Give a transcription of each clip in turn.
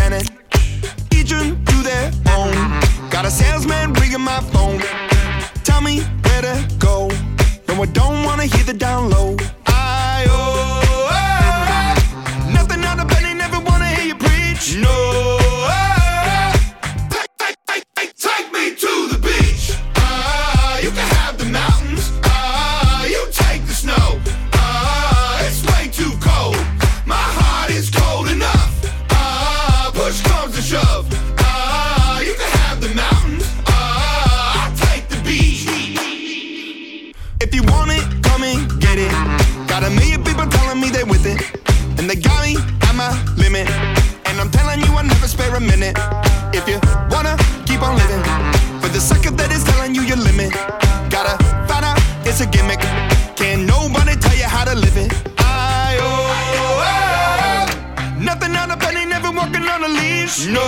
Shannon, each one do their own. Got a salesman ringing my phone, tell me where to go. No, I don't wanna hear the down low. Nothing out of bed, they never wanna hear you preach. No. Take me to the beach. You can have the mountains. You take the snow. It's way too cold. My heart is cold enough. Push comes to shove. You can have the mountains. I'll take the beach. If you want it, come and get it. Got a million people telling me they with it, and they got me at my limit. And I'm telling you, I never spare a minute. If you wanna keep on living, for the second that is telling you your limit, gotta find out it's a gimmick. Can't nobody tell you how to live it. Nothing out of bed, ain't never walking on a leash. No.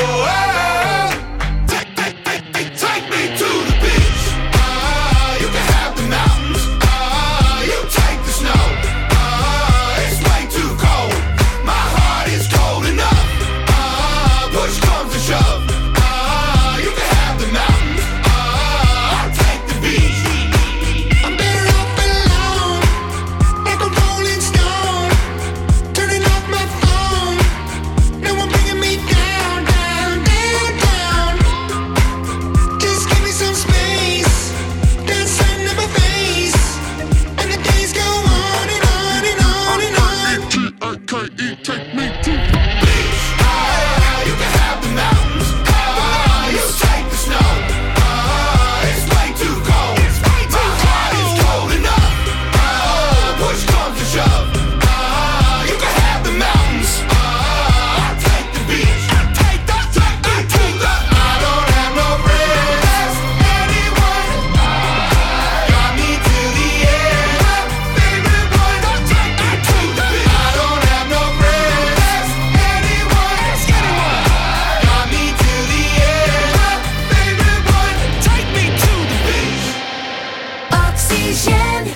Take me to the beach. You can have the mountains. You take the snow. It's way too cold. My heart is cold enough. Push comes to shove. You can have the mountains. I'll take the beach. I'm better off alone, like a rolling stone. Turning off my phone. No one bringing me down, down, down, down. Just give me some space. That sun in my face, and the days go on and on and on and on. T-I-K-E, take me to the beach. You can have the mountains. You take the snow. It's way too cold. My heart is cold enough. Push comes to shove. You can have the mountains. I'll take the beach. Take the. I don't have no friends. Anyone got me to the end. Favorite one. Take me to the beach. I don't have no friends. Anyone got me to the end. Favorite one. Take me to the beach. Oxygène.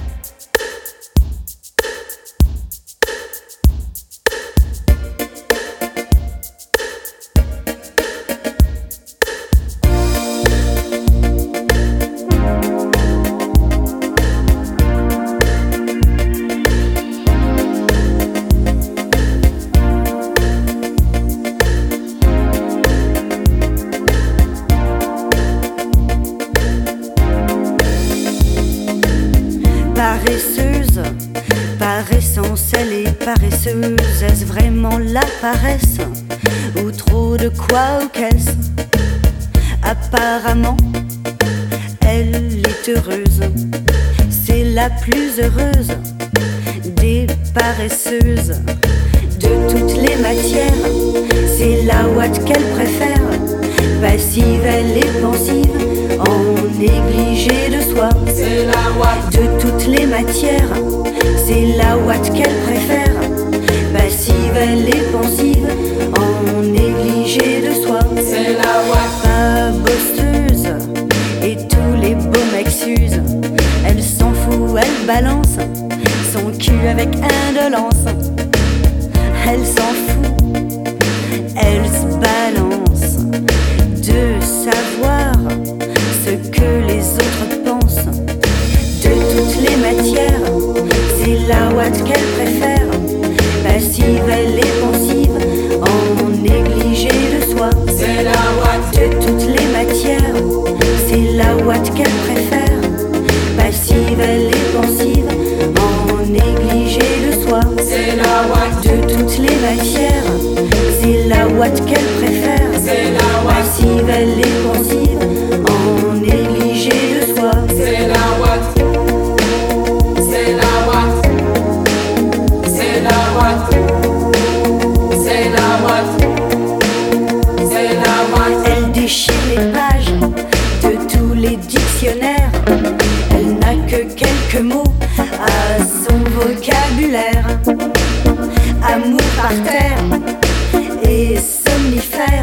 Paresseuse, par essence elle est paresseuse. Est-ce vraiment la paresse, ou trop de quoi ou qu'est-ce? Apparemment, elle est heureuse. C'est la plus heureuse des paresseuses. De toutes les matières, c'est la ouate qu'elle préfère. Passive, elle est pensive, en négligé de soi. C'est la ouate. De toutes les matières, c'est la ouate qu'elle préfère. Passive, elle est pensive, en négligé de soi. C'est la ouate. Pas bosseuse, et tous les beaux mecs s'usent. Elle s'en fout, elle balance son cul avec indolence. Elle s'en fout, elle se balance de savoir ce que les autres pensent. De toutes les matières, c'est la ouate qu'elle préfère. Passive, elle est pensive, en négligé de soi. C'est la ouate. De toutes les matières, c'est la ouate qu'elle préfère. Passive, elle est pensive, en négligé de soi. C'est la ouate. De toutes les matières, c'est la ouate qu'elle préfère. C'est la ouate. Passive, elle est pensive, en négligé de soi. C'est la ouate. C'est la ouate. C'est la ouate. C'est la ouate. C'est la ouate. Elle déchire les pages de tous les dictionnaires. Elle n'a que quelques mots à son vocabulaire. Amour par terre et somnifère.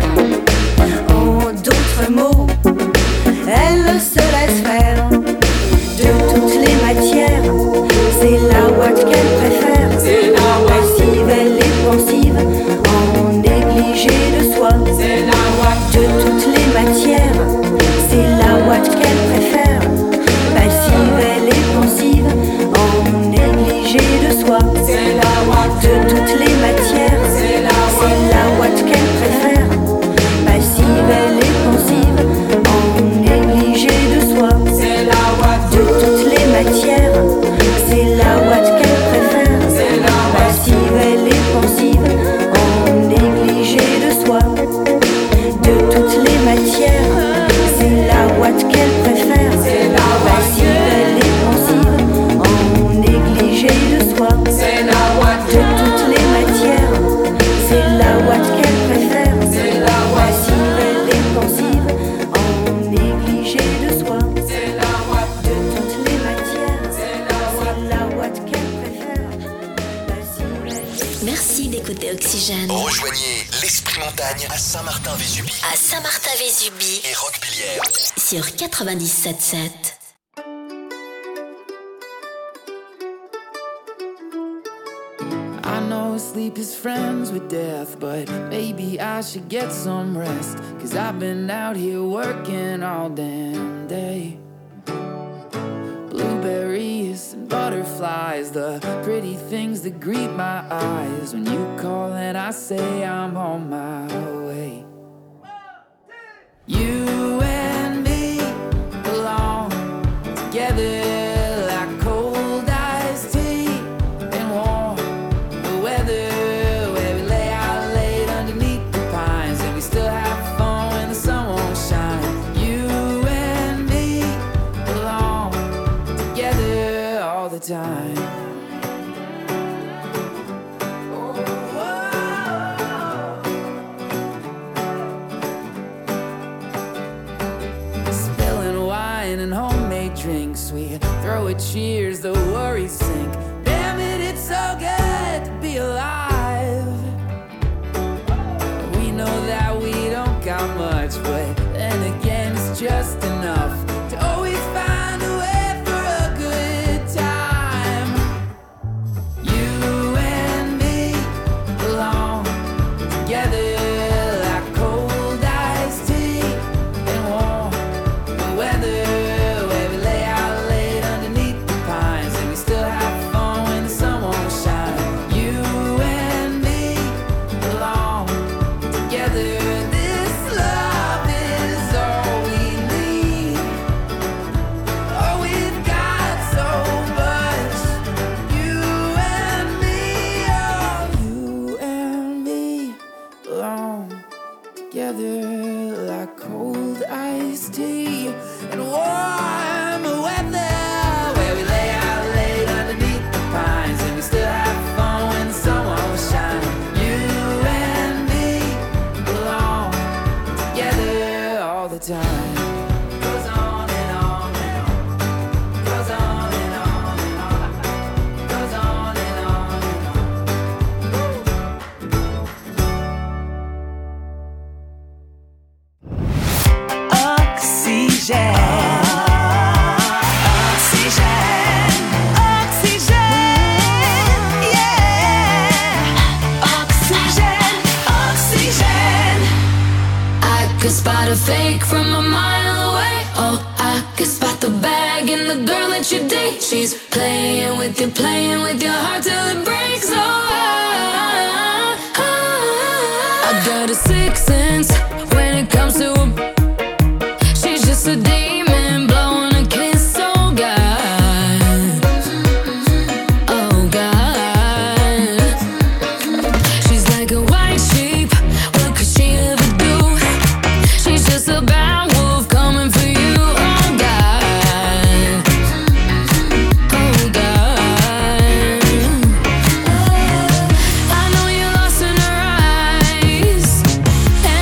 négligé de soi. C'est la ouate. De toutes les matières, c'est la ouate qu'elle préfère. Passive, elle est pensive, en négligé de soi. C'est la ouate. De toutes les matières, C'est la ouate qu'elle préfère. Passive, elle est pensive, en négligé de soi. C'est la ouate. De toutes les matières, c'est la ouate qu'elle préfère. C'est la ouate. Passive, elle est pensive, en négligé de soi. De toutes les matières, c'est la ouate qu'elle préfère. C'est la ouate. Passive, elle est pensive, en négligé de soi. C'est la ouate. De toutes les matières, c'est la ouate qu'elle préfère. C'est la ouate. Passive, elle est pensive, en négligé de soi. C'est la ouate. De toutes les matières, C'est la ouate. c'est la ouate qu'elle préfère. Passive, elle est... Merci d'écouter Oxygène. Rejoignez l'Esprit Montagne à Saint-Martin-Vésubie À Saint-Martin-Vésubie et Roquebillière. sur 97.7. I know sleep is friends with death, but maybe I should get some rest. 'Cause I've been out here working all damn day. Blueberries and butterflies, the pretty things that greet my eyes. When you call and I say I'm on my way. You and me belong together like cold iced tea and warm weather, where we lay out late underneath the pines and we still have fun when the sun won't shine. You and me belong together all the time. Spilling wine and homemade drinks, we throw a cheers, the worries sink. Damn it, it's so good to be alive. We know that we don't got much, but then again it's just enough to always find a way for a good time. You and me belong together like cold iced tea and warm weather, where we lay out late underneath the pines and we still have fun when the sun won't shine. You and me belong together. This love is all we need. Oh, we've got so much. You and me, oh, you and me belong together like cold iced tea and warm weather, where we lay out late underneath the pines and we still have fun when the sun won't shine. You and me belong together all the time. Goes on and on and on. Goes on and on and on. Goes on and on and on. Oxygène. Oxygène. Oxygène. Yeah. Oxygène. Oxygène. I could spot a fake from a mile away. Oh, I could spot the bag in the girl that you date. She's playing with your heart till it breaks. Oh, I got a sixth sense when it comes to a. She's just a demon blowing a kiss. Oh God, oh God. She's like a white sheep. What could she ever do? She's just a bad wolf coming for you. Oh God, oh God. I know you're lost in her eyes.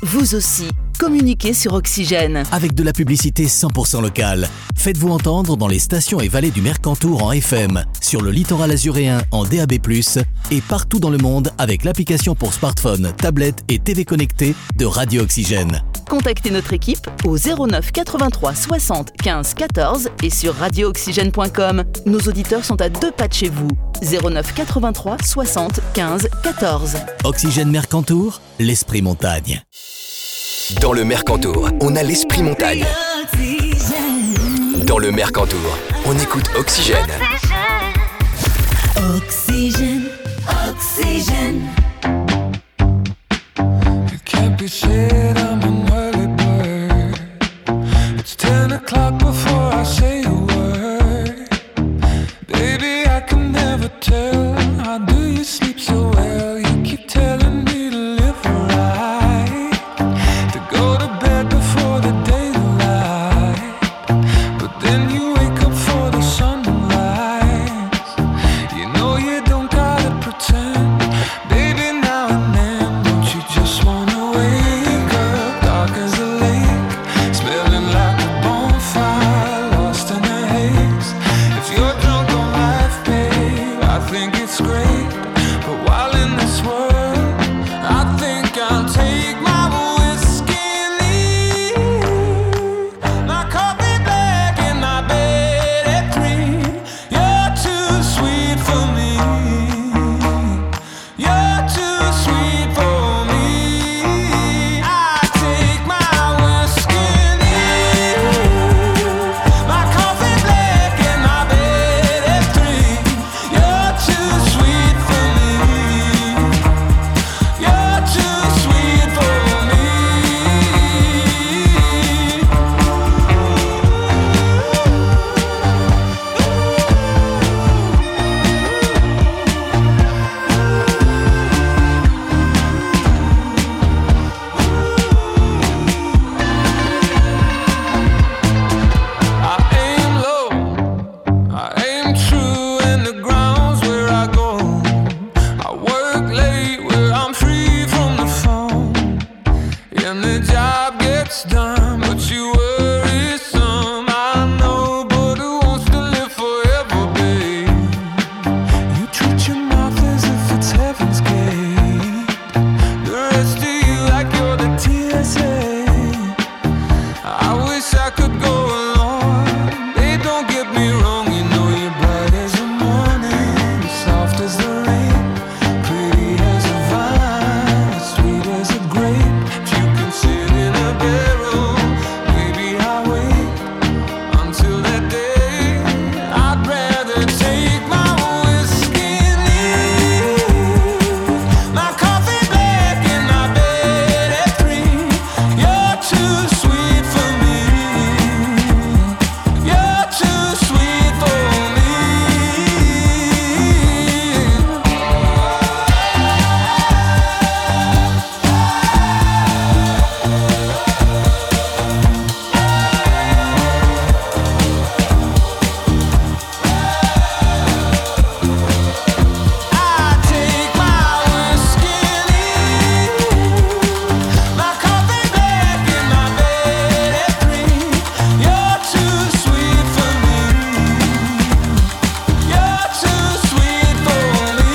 Vous aussi, communiquez sur Oxygène. Avec de la publicité 100% locale. Faites-vous entendre dans les stations et vallées du Mercantour en FM, sur le littoral azuréen en DAB+, et partout dans le monde avec l'application pour smartphone, tablette et TV connectée de Radio Oxygène. Contactez notre équipe au 09 83 60 15 14 et sur radiooxygène.com. Nos auditeurs sont à 2 pas de chez vous. 09 83 60 15 14. Oxygène Mercantour, l'esprit montagne. Dans le Mercantour, on a l'esprit montagne. Dans le Mercantour, on écoute Oxygène. Oxygène, oxygène. It can't be said I'm an early bird. It's 10 o'clock before I say a word. Baby, I can never tell. How do you sleep so well? You keep telling me to live right, to go to bed before the daylight, but then you wake up for the sunrise. You know you don't gotta pretend, baby, now and then. Don't you just wanna wake up dark as a lake, smelling like a bonfire, lost in a haze. If you're drunk on life, babe, I think it's great, but while in this world, I think I'll take my whiskey and leave my coffee black and my bed at 3. You're too sweet for me. You're too sweet for me. I take my whiskey and leave my coffee black and my bed at 3. You're too sweet for me. You're too sweet for me. I aim low, I aim true, and the ground's where I go. I work late where I'm free from the phone, and the job gets done, but you worry some. I know, but who wants to live forever, babe? You treat your mouth as if it's heaven's gate. The rest of you like you're the TSA. I wish I could go along. Hey, don't get me wrong, you know you're bright as the morning, soft as the rain, pretty as a vine, sweet as a grape. If you can sit in a barrel, maybe I'll wait until that day. I'd rather take my whiskey and leave my coffee black and my bed at 3. You're too sweet for me. You're too sweet for me. I take my whiskey and leave my coffee black and my bed at 3. You're too sweet for me. You're too sweet for me.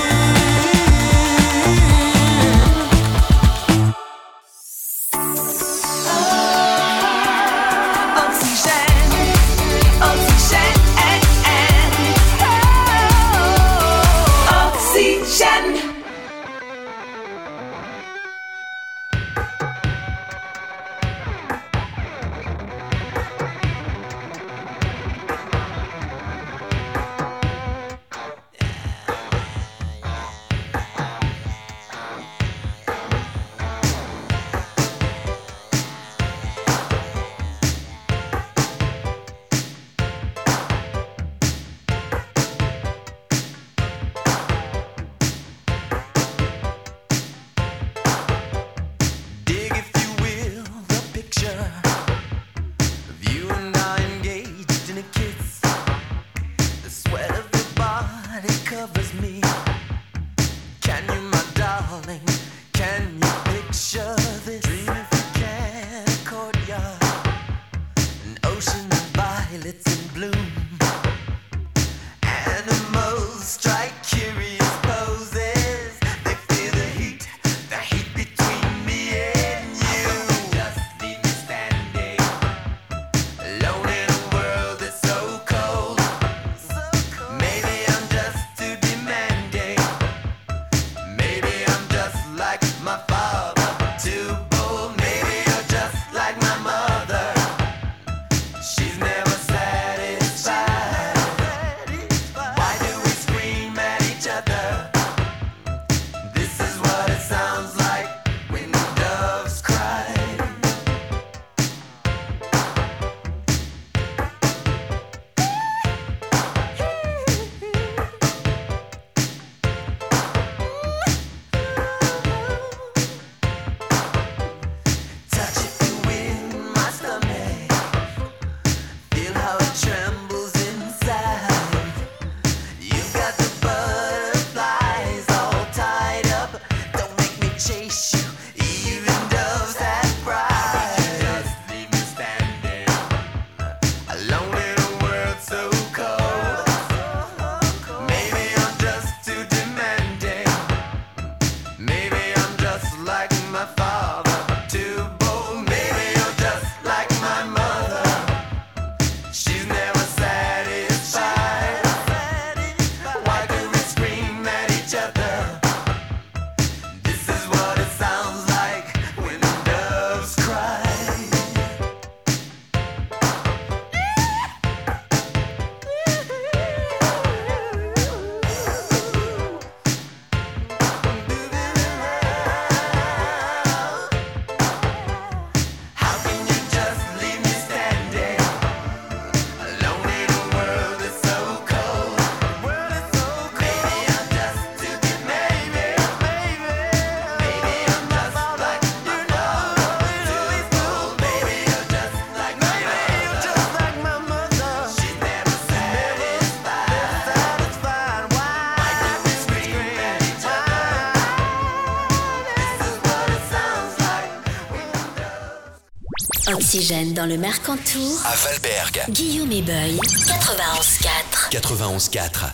Oxygène, oxygène, oxygène. Dig, if you will, the picture of you and I engaged in a kiss. The sweat of your body covers me. Can you, my darling, can you picture this? Dream if you father, too bold. Maybe you're just like my mother. She's never satisfied. Why do we scream at each other? This is what it sounds like when doves cry. Touch it in my stomach. Feel how it trembles inside. You've got the butterflies all tied up. Don't make me chase you. Even doves have pride. Just leave me standing alone in a world so cold. Maybe I'm just too demanding. Maybe I'm just like my father, too bold. Maybe you're just like my mother. She's never satisfied. Why do we scream at each other? This is what it sounds like when doves cry. How can you just leave me standing alone in a world that's so cold? Maybe I'm just too demanding. Maybe I'm just like my father, too bold. Maybe you're just like my mother. She's never satisfied. Why do we scream at each other? This is what it sounds like when doves. Oxygène dans le Mercantour. À Valberg, Guillaume et Boy, 91.4. 91.4.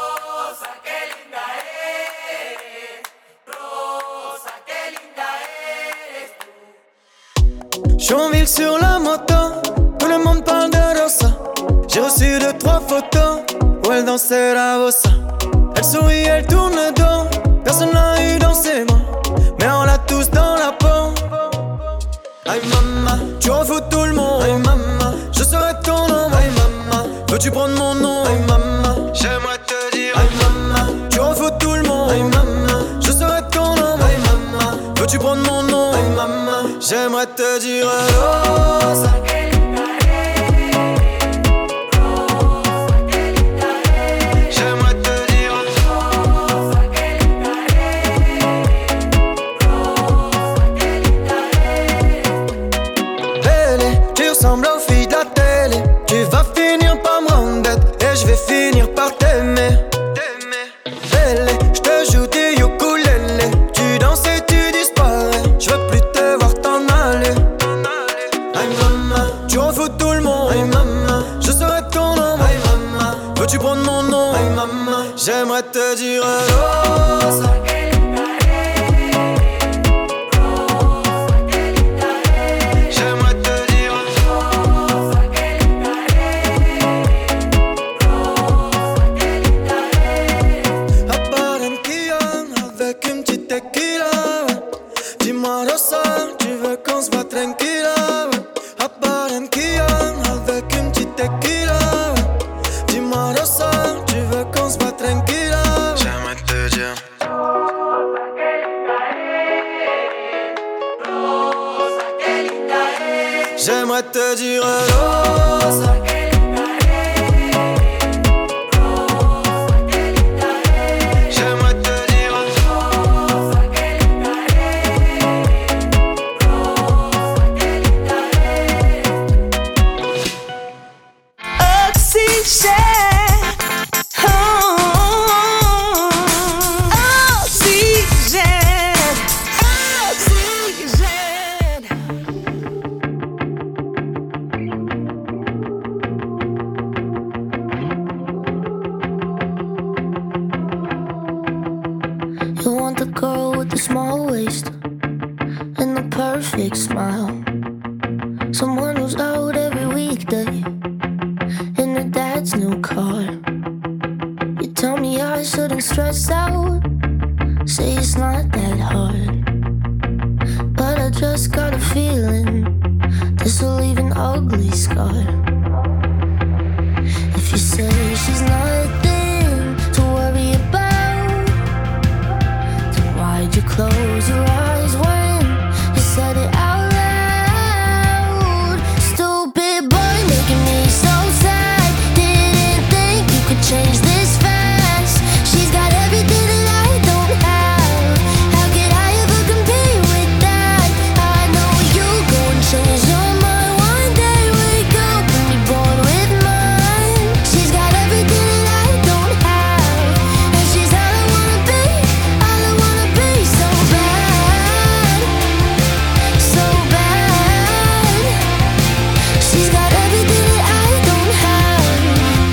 Chonville sur la moto, tout le monde parle de Rosa. J'ai reçu 2-3 photos où elle dansait la bossa. Elle sourit, elle tourne le dos, personne n'a eu dans ses mains, mais on l'a tous dans la peau. Aïe maman, tu en fous tout le monde. Aïe maman, je serai ton nom. Aïe maman, veux-tu prendre mon nom? Aïe maman, j'aimerais te dire. Aïe maman, tu en fous tout le monde. Aïe maman, je serai ton nom. Aïe maman, veux-tu prendre mon nom? Aïe maman, j'aimerais te dire Rosa. J'aimerais te dire Belle, tu ressembles aux filles de la télé. Tu vas finir par me rendre bête et je vais finir par t'aimer. Belle, je te joue du ukulélé. Tu danses et tu disparais. Je veux plus te voir t'en aller. Aïe maman, tu en fous tout le monde. Aïe maman, je serai ton nom. Aïe maman, veux-tu prendre mon nom? Aïe maman, j'aimerais te dire Rosa. J'aimerais te dire à Barranquilla avec une petite tequila. Dis-moi Rosa, tu veux qu'on se voit tranquilla? À Barranquilla avec une petite tequila. Dis-moi Rosa, tu veux qu'on se voit tranquilla? J'aimerais te dire J'aimerais te dire Rosa. J'aimerais te dire Oxygène. Oh, oxygène. Oxygène. You want the girl with the small waist and the perfect smile. Someone who's out every weekday in her dad's new car. You tell me I shouldn't stress out, say it's not that hard. just got a feeling this will leave an ugly scar. If you say she's nothing to worry about, then why'd you close your eyes when you said it out loud? Stupid boy making me so sad. Didn't think you could change this fast. She's got everything that I don't have. How could I ever compete with that? I know you'll go and change your mind one day. Wake up and be bored with mine. She's got everything that I don't have, and she's all I wanna be, all I wanna be. So bad, so bad. She's got everything that I don't have.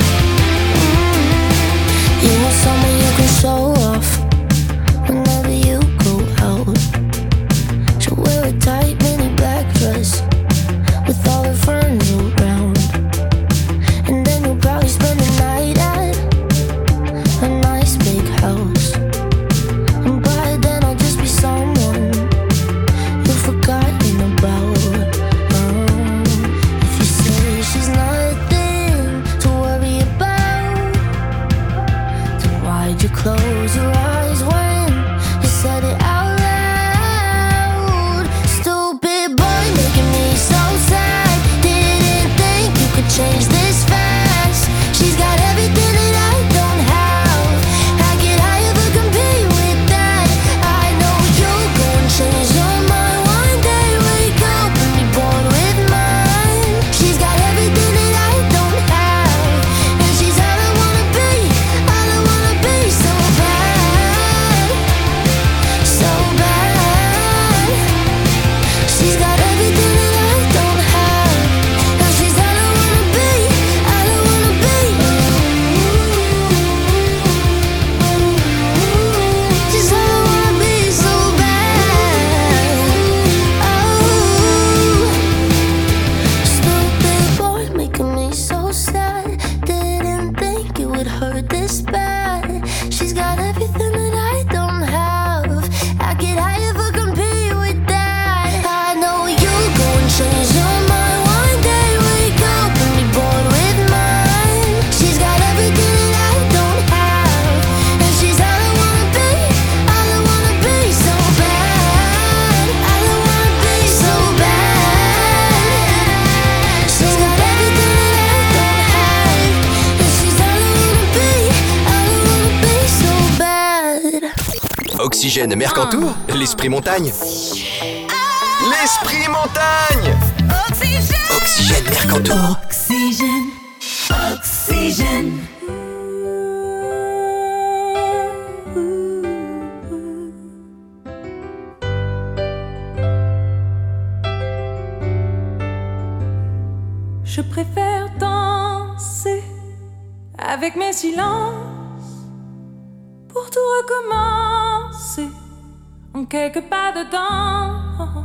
You want someone you can show off whenever you go out. She'll wear a tight mini black dress with all her friends around, and then you'll probably spend the night at a nice big house. And by then I'll just be someone you've forgotten about. If you say she's nothing to worry about, then why'd you close your eyes when you said it out loud? Stupid boy making me so sad. Didn't think you could change this fast. She's got everything that I don't have. How could I ever compete with that? I know you'll go and change your mind one day. Wake up and be bored with mine. She's got everything that I don't have, and she's all I wanna be, all I wanna be. So bad, so bad. She's got everything that I don't have, and she's all I wanna be, all I wanna be. She's all I wanna be, so bad. Oh, stupid boy making me so sad. Didn't think it would hurt this bad. She's got everything that I don't have. How could I ever compete with that? I know you'll go and change your mind one day. Wake up and be bored with mine. She's got everything that I don't have, and she's all I wanna be, all I wanna be. So bad, all I wanna be. So bad. She's got everything that I don't have, and she's all I wanna be, all I wanna be. So bad. Oxygène Mercantour, l'esprit montagne. L'esprit montagne. Oxygène Mercantour. Oxygène, oxygène. Je préfère danser avec mes silences pour tout recommencer en quelques pas dedans.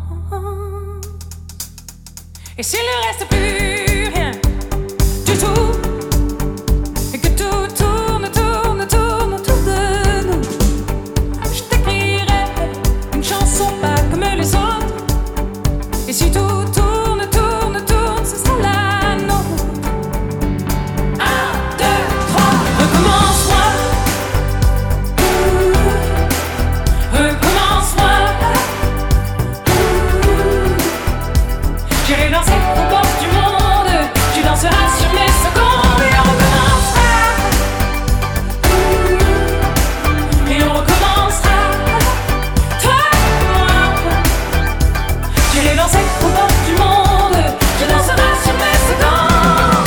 Et s'il ne reste plus rien du tout, et que tout tourne, tourne, tourne autour de nous, je t'écrirai une chanson pas comme les autres. Et si tout tourne, tourne, tourne, ce sera la nôtre. 1, 2, 3, recommence-moi. Recommence-moi. J'irai danser aux portes du monde. Tu danseras sur mes secondes. Et on recommencera. Et on recommencera. Toi et moi. J'irai danser aux portes du monde. Tu danseras sur mes secondes.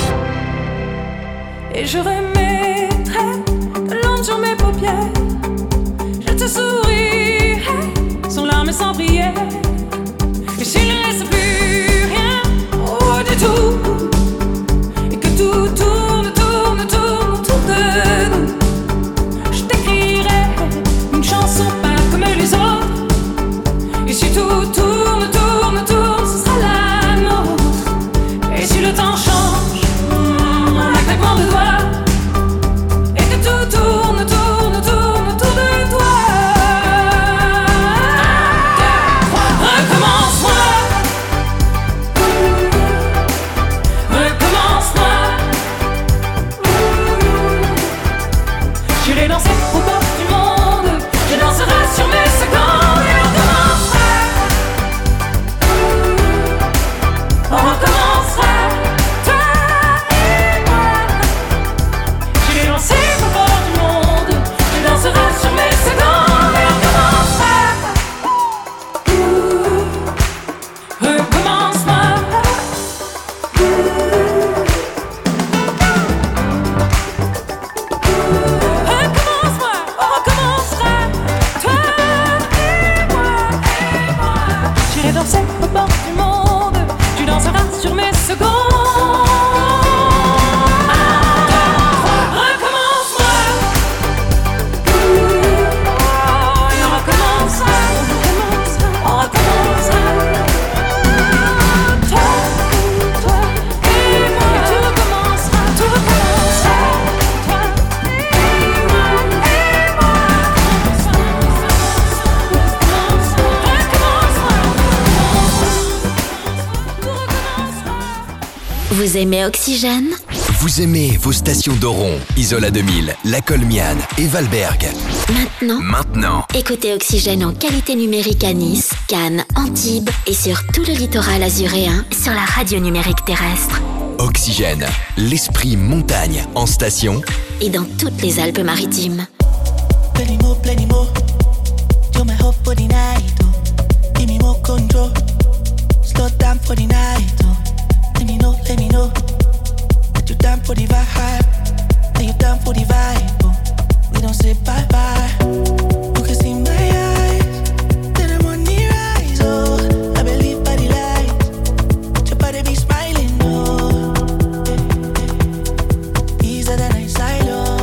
Et je remettrai de l'ombre sur mes paupières. Je te sourirai sans larmes et sans prière. Et s'il ne reste plus rien, oh du tout, et que tout tourne, tourne, tourne autour de nous, je t'écrirai une chanson pas comme les autres. Et si tout tourne, tourne, tourne, ce sera la nôtre. Et si le temps change, un claquement de doigts, Vous aimez Oxygène? Vous aimez vos stations d'Oron, Isola 2000, La Colmiane et Valberg. Maintenant. Écoutez Oxygène en qualité numérique à Nice, Cannes, Antibes et sur tout le littoral azuréen sur la radio numérique terrestre. Oxygène, l'esprit montagne en station et dans toutes les Alpes-Maritimes. Plenty more. You're my hope for the night, oh. Give me more control. Slow down for the night, oh. Let me know. That you're down for the vibe. That you're down for the vibe, oh. We don't say bye-bye. You can see my eyes. Then I'm on the rise, oh. I believe by the light. Your body be smiling, oh. Easier than I silo.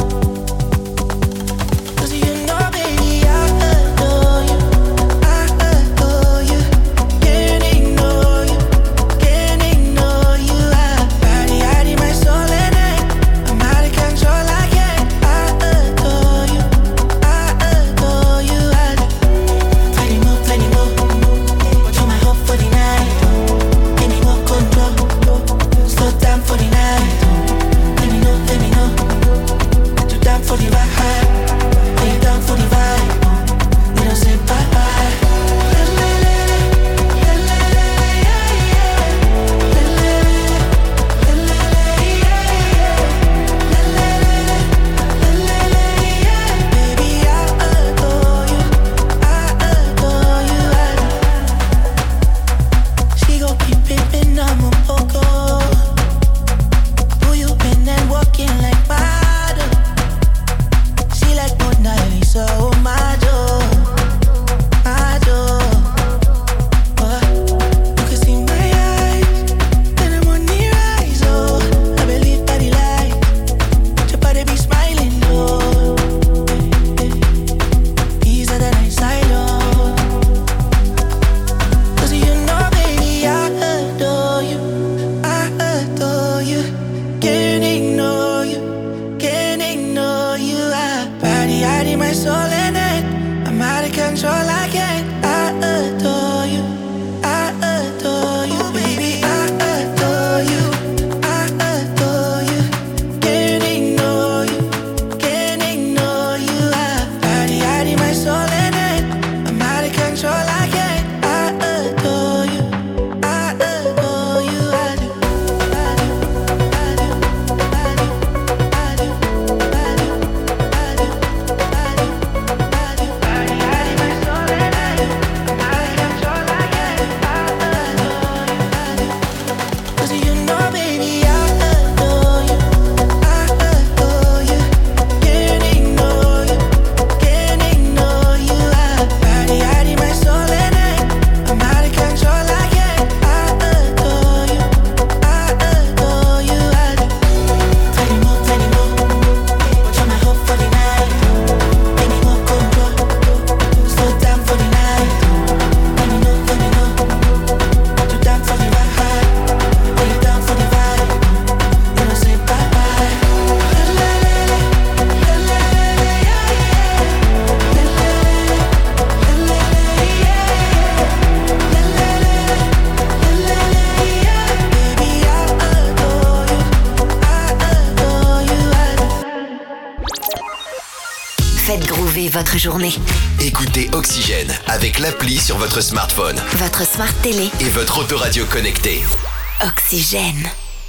Votre journée. Écoutez Oxygène avec l'appli sur votre smartphone, votre smart télé et votre autoradio connecté. Oxygène.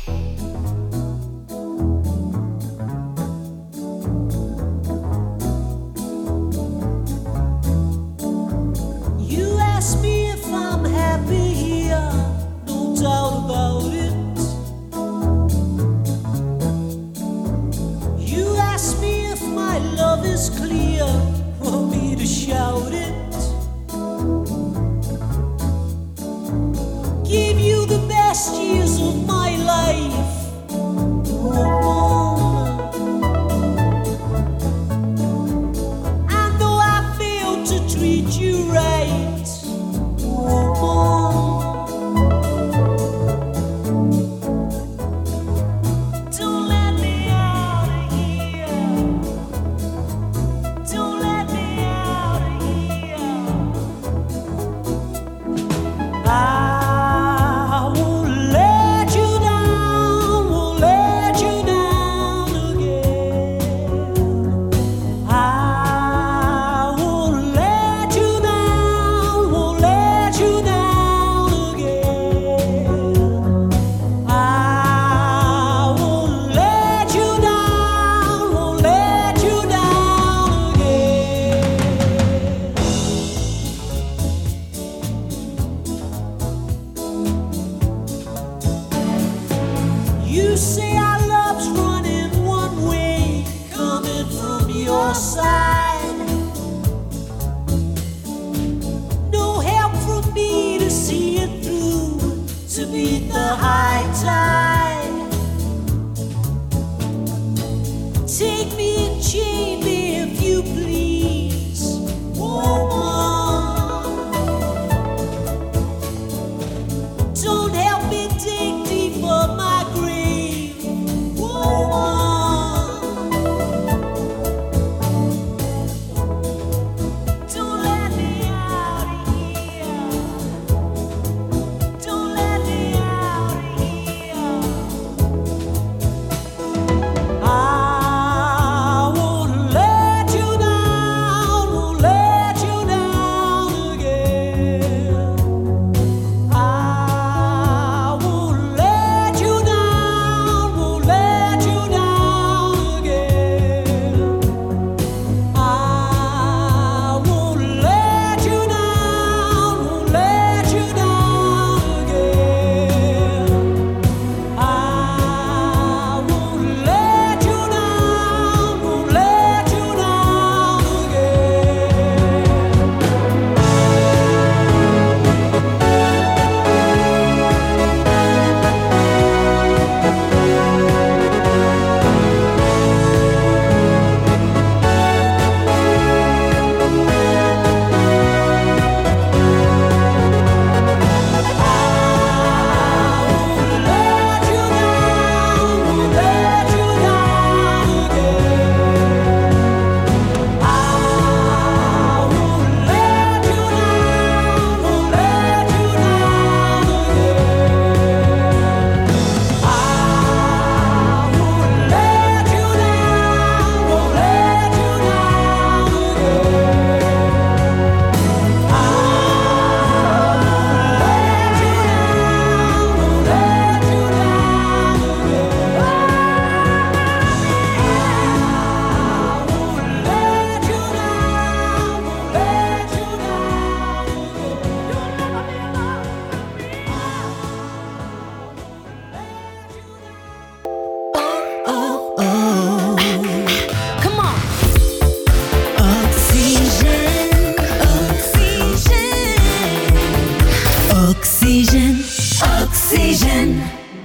You ask me if I'm happy here, no doubt about it. You ask me if my love is clear, want me to shout it. Give you the best years of my life. You say our love's running one way, coming from your side. No help from me to see it through, to beat the high tide. Take me and chain me if you please, woman. Don't help me dig deep for my grave, woman. Don't let me out of here. Don't let me out of here. I won't let you down, won't let you down again. I won't let you down, won't let you down again. I won't let you down, won't let you down again. I won't let you down, won't let you down Come on. Oxygène, oxygène, oxygène, oxygène.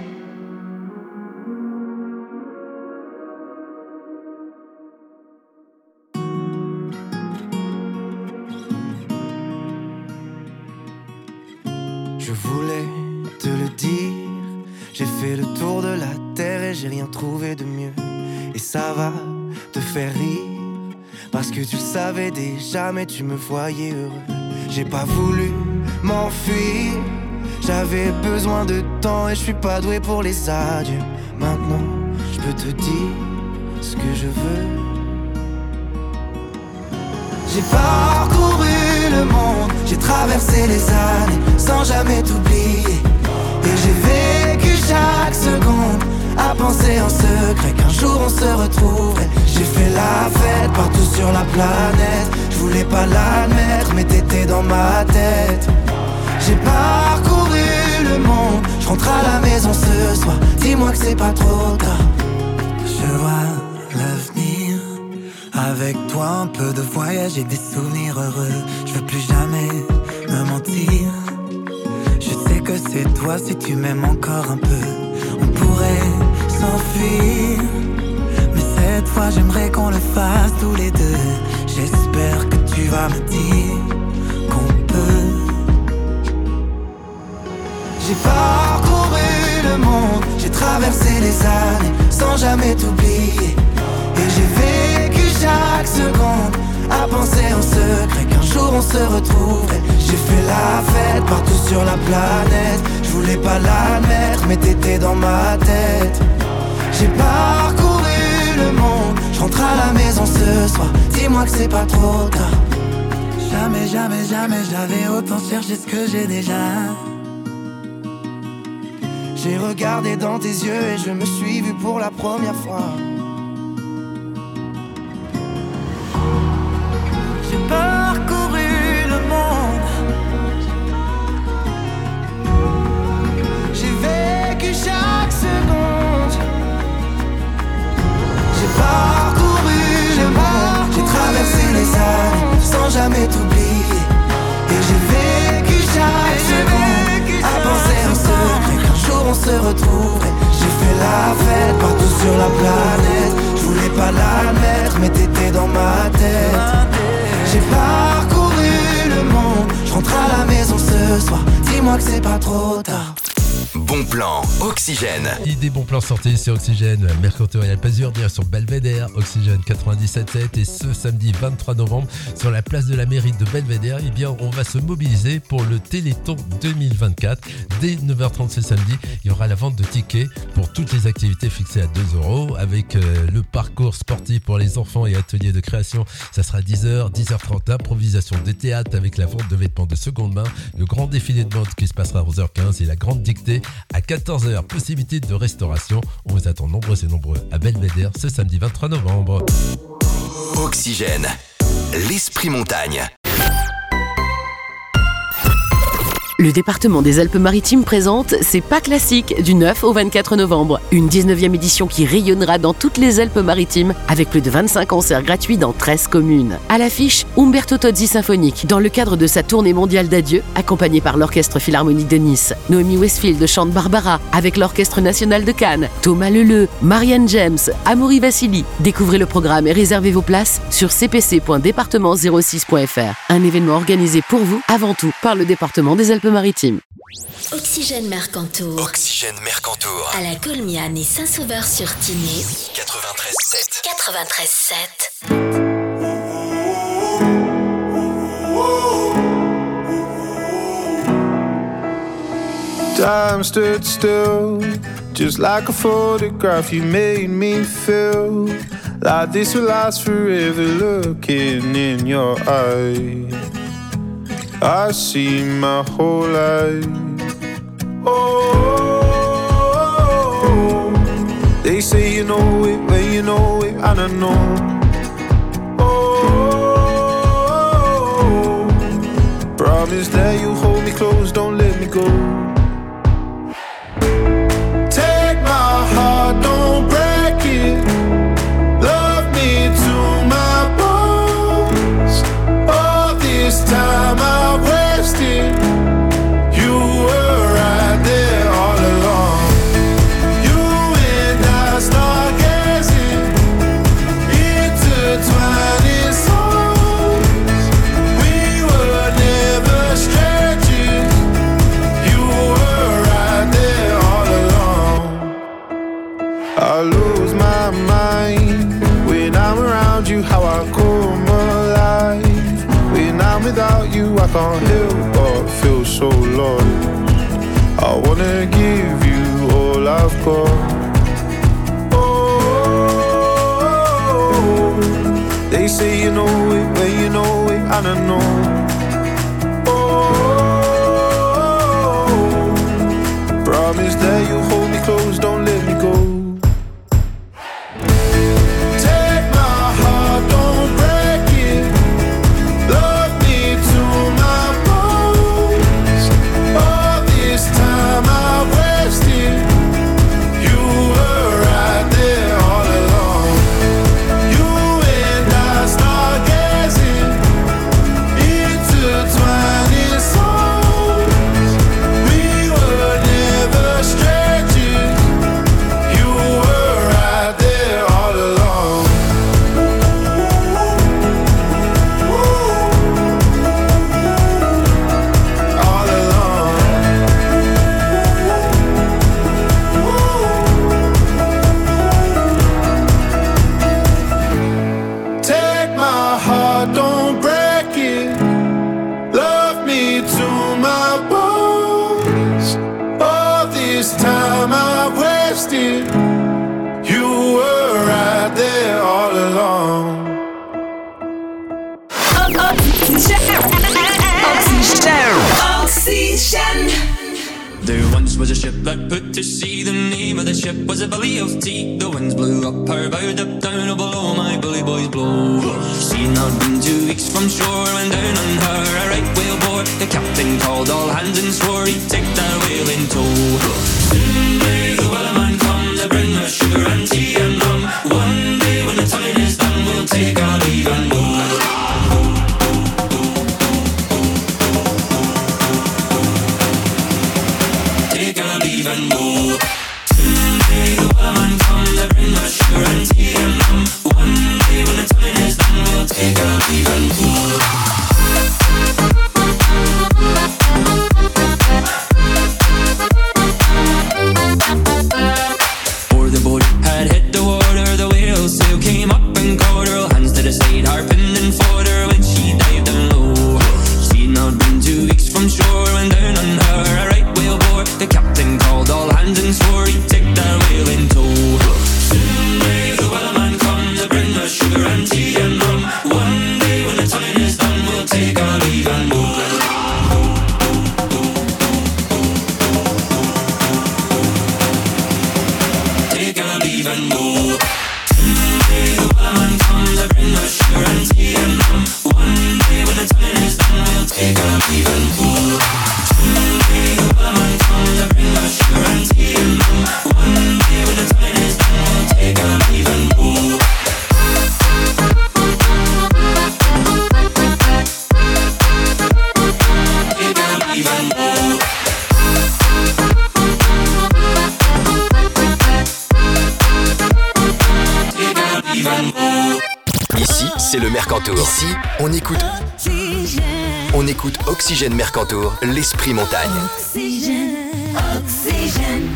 Je voulais te le dire, j'ai fait le tour de la terre et j'ai rien trouvé de mieux. Et ça va te faire rire, parce que tu le savais déjà mais tu me voyais heureux. J'ai pas voulu m'enfuir, j'avais besoin de temps et je suis pas doué pour les adieux. Maintenant je peux te dire ce que je veux. J'ai parcouru le monde, j'ai traversé les années sans jamais t'oublier. Et j'ai vécu chaque seconde à penser en secret qu'un jour on se retrouverait. J'ai fait la fête partout sur la planète, je voulais pas l'admettre mais t'étais dans ma tête. J'ai parcouru le monde, je rentre à la maison ce soir, dis-moi que c'est pas trop tard. Je vois l'avenir avec toi, un peu de voyage et des souvenirs heureux. Je veux plus jamais me mentir, je sais que c'est toi si tu m'aimes encore un peu. On pourrait s'enfuir, mais cette fois j'aimerais qu'on le fasse tous les deux. J'espère que tu vas me dire qu'on peut. J'ai parcouru le monde, j'ai traversé les années sans jamais t'oublier. Et j'ai vécu chaque seconde à penser en secret qu'un jour on se retrouverait. J'ai fait la fête partout sur la planète, je voulais pas l'admettre mais t'étais dans ma tête. J'ai parcouru le monde, je rentre à la maison ce soir, dis-moi que c'est pas trop tard. Jamais, jamais, jamais j'avais autant cherché ce que j'ai déjà. J'ai regardé dans tes yeux et je me suis vu pour la première fois. J'ai parcouru le monde, j'ai vécu chaque seconde ce soir, dis-moi que c'est pas trop tard. Bon plan, Oxygène. Des bons plans sortis sur Oxygène, Mercantour et Alpazur, direction Belvédère, Oxygène 97.7. Et ce samedi 23 novembre, sur la place de la mairie de Belvédère, eh bien, on va se mobiliser pour le Téléthon 2024. Dès 9h30 ce samedi, il y aura la vente de tickets pour toutes les activités fixées à 2 €, avec le parcours sportif pour les enfants et ateliers de création. Ça sera 10h, 10h30, improvisation de théâtre avec la vente de vêtements de seconde main, le grand défilé de mode qui se passera à 11h15 et la grande dictée à 14h. Possibilité de restauration. On vous attend nombreux et nombreux à Belvédère ce samedi 23 novembre. Oxygène, l'esprit montagne. Le département des Alpes-Maritimes présente C'est pas classique du 9 au 24 novembre. Une 19e édition qui rayonnera dans toutes les Alpes-Maritimes avec plus de 25 concerts gratuits dans 13 communes. À l'affiche, Umberto Tozzi symphonique dans le cadre de sa tournée mondiale d'adieu, accompagné par l'Orchestre Philharmonique de Nice. Noémie Westfield chante Barbara avec l'Orchestre National de Cannes. Thomas Leleu, Marianne James, Amaury Vassili. Découvrez le programme et réservez vos places sur cpc.département06.fr. Un événement organisé pour vous, avant tout, par le département des Alpes-Maritimes. Oxygène Mercantour. Oxygène Mercantour. À la Colmiane et Saint-Sauveur-sur-Tinée. 93.7. 93.7. Time stood still, just like a photograph. You made me feel like this will last forever. Looking in your eyes, I see my whole life. Oh, they say you know it when you know it, and I know. Oh, promise that you'll hold me close, don't let me go. Take my heart, don't break it. Love me to my bones. All this time I've wasted. You were right there all along. You and I start gazing, intertwining souls. We were never strangers. You were right there all along. I lose my mind when I'm around you, how I come alive. When I'm without you, I can't help but feel so lost. I wanna give you all I've got. Oh, they say you know it when you know it, and I know. Oh, promise that you'll hold me close, don't let me go. Take my heart, don't break it. Love me to my bones. All this time I wasted. You were right there all along. You and I start gazing, intertwining souls. We were never strangers. You were right there all along. All along. Take my heart, don't break it. Love me to my bones. All this time I've wasted. You were right there all along. Oxygen. There once was a ship that put to sea. The name of the ship was a Billy of Tea. The winds blew up her bow, up down, oh below my bully boys blow. She'd not been 2 weeks from shore when down on her a right whale bore. The captain called all hands and swore he'd take that whale in tow. Soon may the wellerman come to bring us sugar and tea and rum. One day when the time is done, we'll take our leave and go. Take our leave and go. Soon may the wellerman come to bring us sugar and tea and rum. One day when the time is done, we'll take our leave and go. le Mercantour. Ici, on écoute Oxygène Mercantour, l'esprit montagne. Oxygène, oxygène.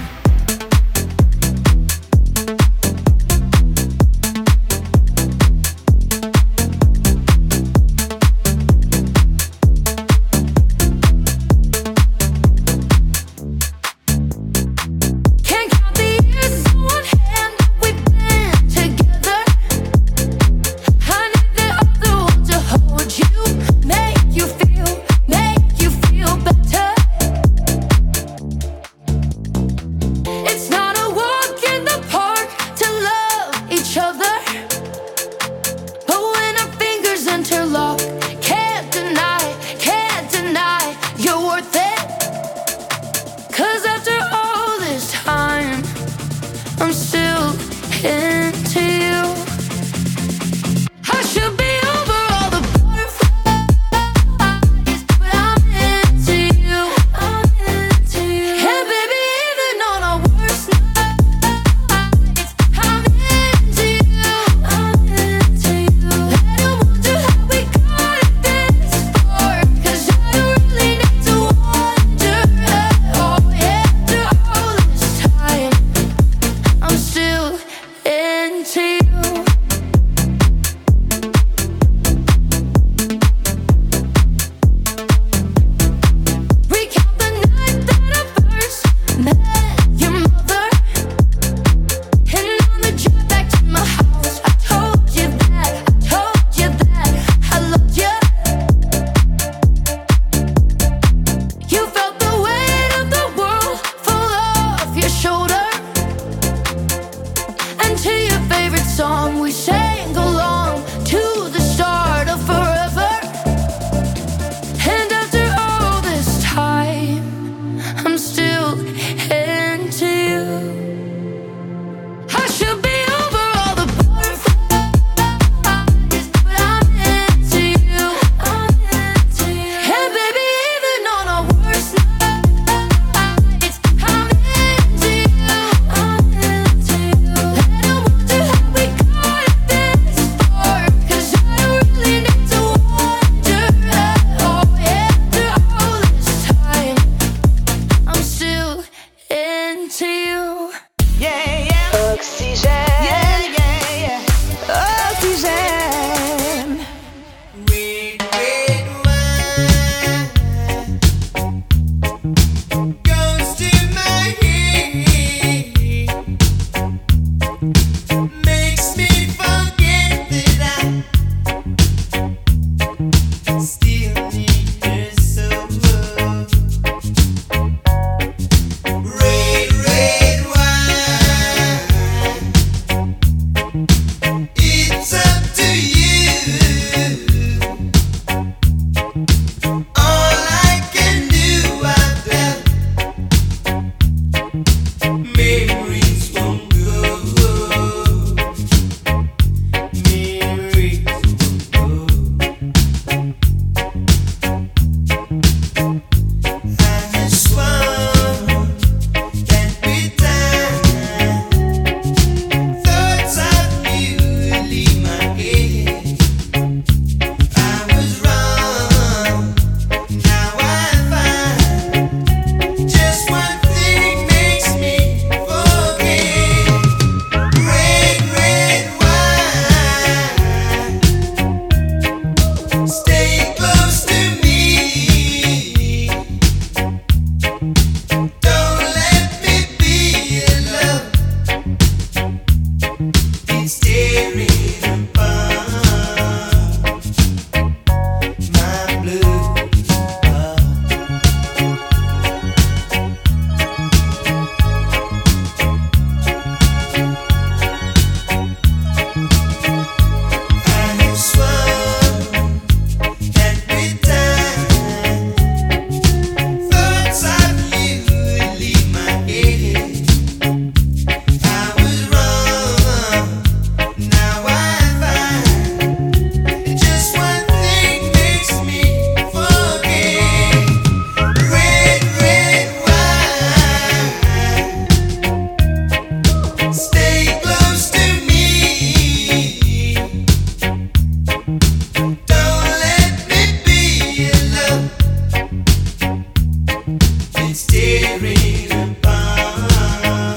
and staring above.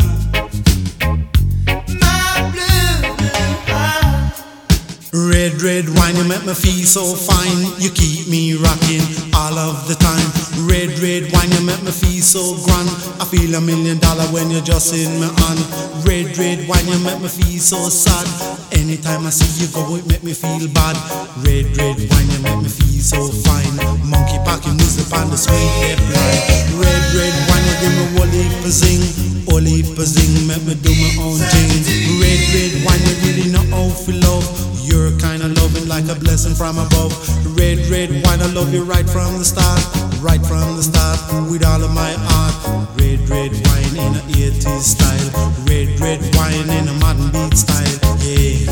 My blue heart. Red, red wine, you make me feel so fine. You keep me rocking all of the time. Red, red wine, you make me feel so grand. I feel $1 million when you're just in my hand. Red, red wine, you make me feel so sad. Anytime I see you go, it make me feel bad. Red, red wine, you make me feel so fine. Monkey packing music on the sweet red line. Red, red wine, you give me whole heap of zing. Whole heap of zing, make me do my own thing. Red, red wine, you really know how to love. You're kinda loving like a blessing from above. Red, red wine, I love you right from the start. Right from the start, with all of my heart. Red, red wine in a 80s style. Red, red wine in a modern beat style. Yeah.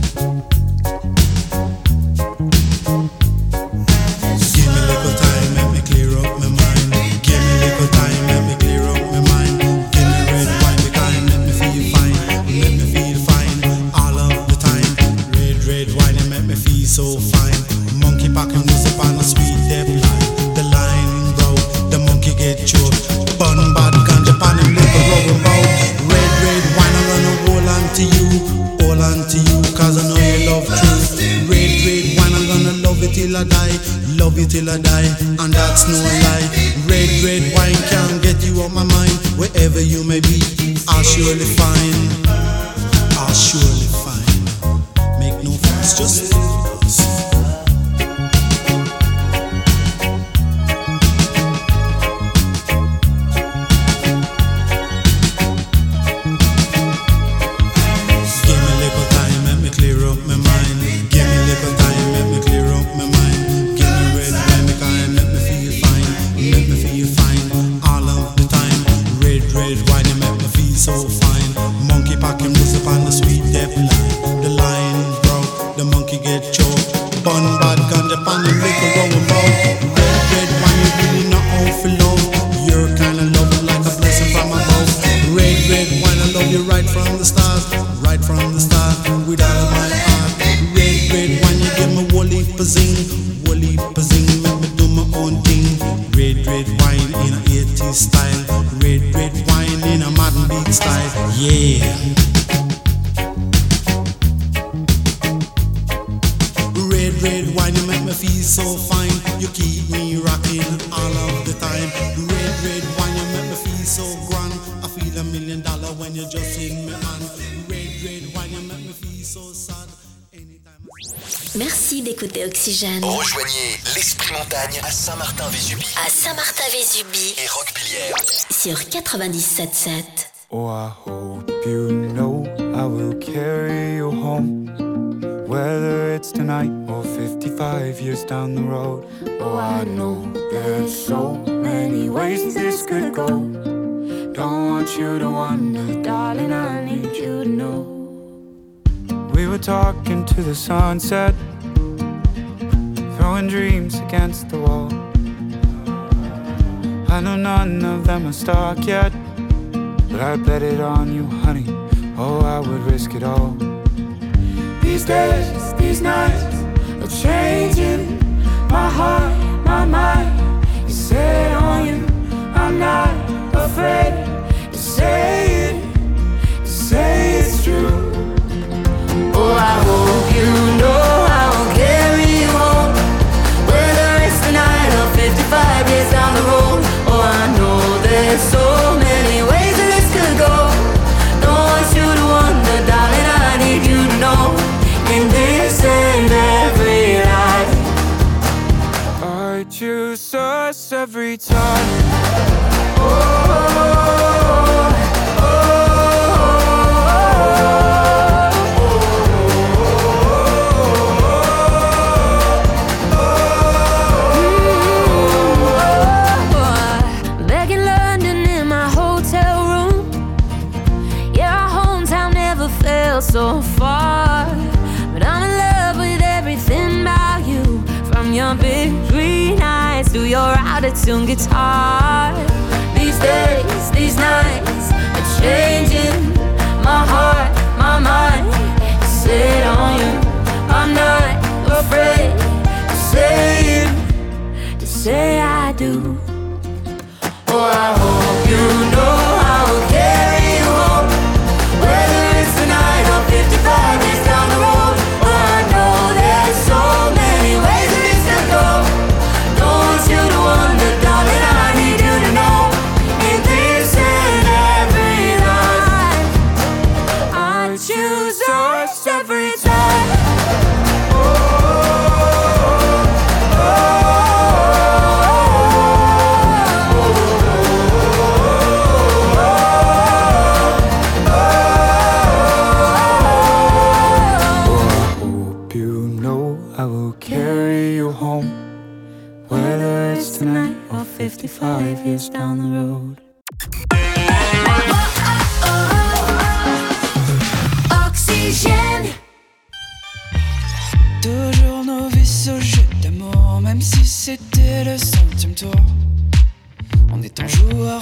Give me a little time, let me clear up my mind. Give me a little time, let me clear up my mind. Give me red wine, because let me feel fine. Let me feel fine all of the time. Red, red wine, it make me feel so fine. Monkey packing music on a sweet depth line. The line broke, the monkey get choked. Bun bad ganja pan and liquor rubber bow. Red, red wine, I'm gonna hold on to you. Hold on to you, cause I know you love truth. Red, red wine, I'm gonna love it till I die. Love you till I die, and that's no lie. Red, red wine can't get you off my mind. Wherever you may be, I'll surely find. I'll surely find. Make no fuss, just live with us. Give me a little time, let me clear up my mind. Give me a little time, let me clear up my mind. Give me red wine, because let me feel fine. Let me feel fine all of the time. Red, red wine, you make me feel so fine. Monkey packing music on the sweet depth line. The line broke, the monkey get choked. Bun bad ganja pan and liquor rolling bout. Red, red wine, you really know how to love. You're kinda loving like a blessing from above. Red, red wine, I love you right from the start. Right from the start, with all of my heart. Red, red wine, you give me whole heap of zing. Whole heap of zing, make me do my own thing. Red, red wine in a 80s style. Red, red wine in a modern beat style. Yeah. Red, red wine, you make me feel so fine. You keep me rocking all of the time. Red, red wine, you make me feel so grand. I feel $1 million when you're just in my hand. Red, red wine, you make me feel so sad. Merci d'écouter Oxygène. Rejoignez l'Esprit Montagne à Saint-Martin-Vésubie. À Saint-Martin-Vésubie. Et Roquepilière. Sur 97.7. Oh, I hope you know I will carry you home. Whether it's tonight or 55 years down the road. Oh, I know there's so many ways this could go. Don't want you to wonder, darling, I need you to know. We were talking to the sunset, throwing dreams against the wall. I know none of them are stuck yet, but I bet it on you, honey. Oh, I would risk it all. These days, these nights are changing my heart, my mind is set on you. I'm not afraid to say it, to say it's true. Oh, I hope you know I will carry you home. Whether it's tonight or 55 years down the road. Oh, I know there's so many ways that this could go. Don't want you to wonder, darling, I need you to know. In this and every life, I choose us every time. Back in London in my hotel room. Yeah, our hometown never felt so far. But I'm in love with everything about you. From your big green eyes to your out-of-tune guitar. These days, these nights are changing my heart, my mind is set on you. I'm not afraid to say it, to say I do. Oh, I the road. Oxygène. Toujours novice au jeu d'amour, même si c'était le 100e tour. On est en joueur.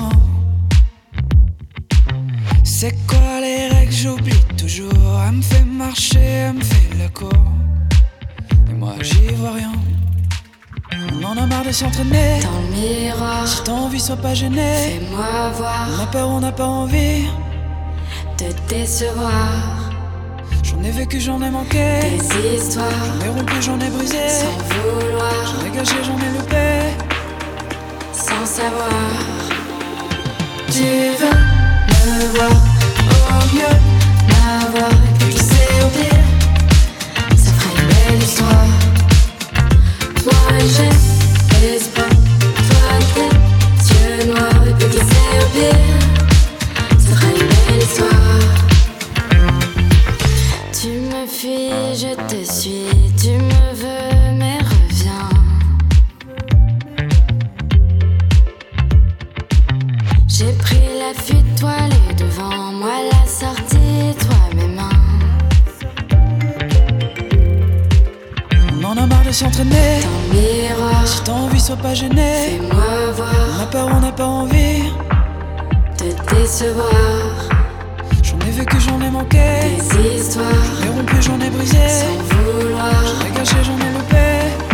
C'est quoi les règles, j'oublie toujours. Elle me fait marcher, elle me fait la cour. Et moi j'y vois rien. On en a marre de s'entraîner dans le miroir. Si t'as envie, sois pas gêné. Fais-moi voir. On a peur, on n'a pas envie de décevoir. J'en ai vécu, j'en ai manqué. Des histoires. J'en ai rompu, j'en ai brisé. Sans vouloir. J'en ai gâché, j'en ai loupé. Sans savoir. Tu veux me voir au mieux, m'avoir et puis glisser au pire. Ça ferait une belle histoire. Moi j'ai l'espoir. Toi tes yeux noirs et puis glisser au pire. Ça ferait une belle histoire. Tu me fuis, je te suis. Tu me veux mais reviens. J'ai pris la fuite, toi les devant. Moi la sortie, toi mes mains. On en a marre de s'entraîner dans le miroir. Si t'as envie, sois pas gêné. Fais-moi voir. On a peur, on n'a pas envie de décevoir. J'en ai vécu, j'en ai manqué. Des histoires. J'en ai rompu, j'en ai brisé. Sans vouloir. J'en ai gâché, j'en ai loupé.